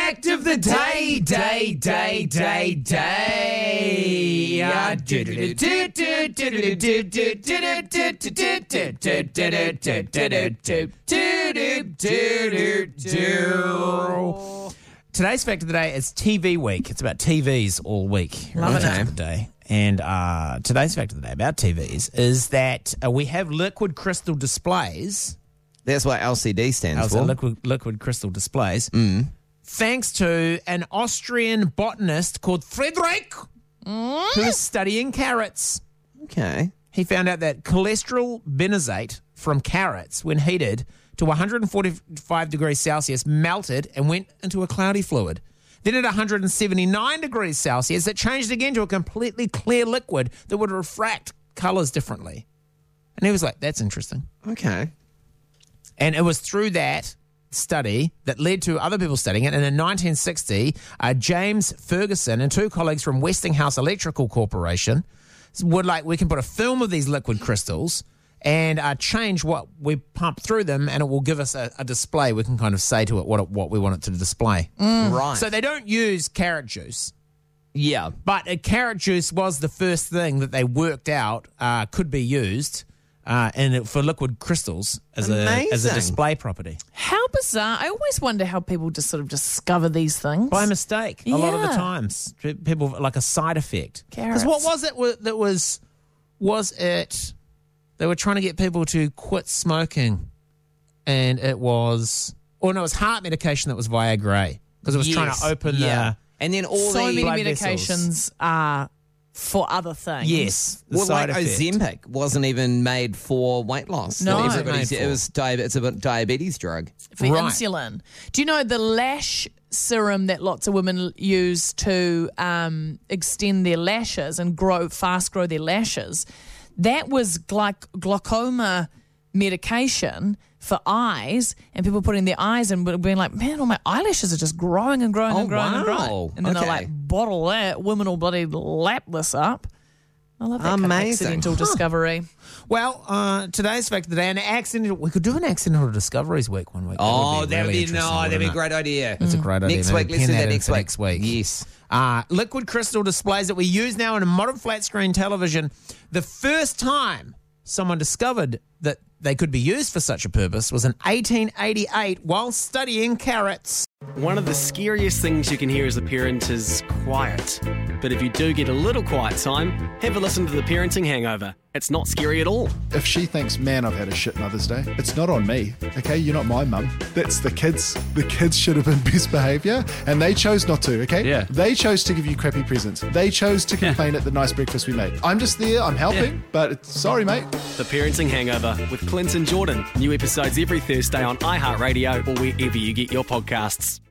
fact of the day. Today's fact of the day is TV week. It's about TVs all week. Love it. Day. And today's fact of the day about TVs is that we have liquid crystal displays. That's what LCD stands for. Liquid crystal displays. Thanks to an Austrian botanist called Friedrich, who is studying carrots. Okay. He found out that cholesterol benzoate from carrots, when heated to 145 degrees Celsius, melted and went into a cloudy fluid. Then at 179 degrees Celsius, it changed again to a completely clear liquid that would refract colours differently. And he was like, that's interesting. Okay. And it was through that study that led to other people studying it. And in 1960, James Ferguson and two colleagues from Westinghouse Electrical Corporation would we can put a film of these liquid crystals and change what we pump through them, and it will give us a display. We can kind of say to it what we want it to display. Right. So they don't use carrot juice. Yeah. But carrot juice was the first thing that they worked out could be used for liquid crystals as a display property. How bizarre. I always wonder how people just sort of discover these things. By mistake, a lot of the Yeah. times. People, like a side effect. Carrots. Because what was it that was it... They were trying to get people to quit smoking, and it was heart medication that was Viagra, because it was trying to open the... And then all so the many blood medications vessels. are for other things. Yes, the Well, side like effect. Ozempic wasn't even made for weight loss. No. That What's it everybody made said for? it was it's a diabetes drug. For Right. insulin. Do you know the lash serum that lots of women use to extend their lashes and grow their lashes? That was glaucoma medication for eyes, and people putting their eyes in, being like, man, all my eyelashes are just growing and growing and growing and growing. And then they'll bottle that. Women will bloody lap this up. I love that kind of Amazing. accidental discovery. Well, today's fact of the day, we could do an accidental discoveries week one week. That'd be interesting, that'd be a wouldn't it? great idea. It's a great idea. Next Maybe week, let's pen do that in next for week. next week. Yes. Liquid crystal displays that we use now in modern flat screen television. The first time someone discovered that they could be used for such a purpose was in 1888 while studying carrots. One of the scariest things you can hear as a parent is quiet. But if you do get a little quiet time, have a listen to The Parenting Hangover. It's not scary at all. If she thinks, man, I've had a shit Mother's Day, it's not on me, okay? You're not my mum. That's the kids. The kids should have been best behaviour, and they chose not to, okay? Yeah. They chose to give you crappy presents. They chose to complain at the nice breakfast we made. I'm just there, I'm helping, but sorry, mate. The Parenting Hangover with Clint and Jordan. New episodes every Thursday on iHeartRadio or wherever you get your podcasts.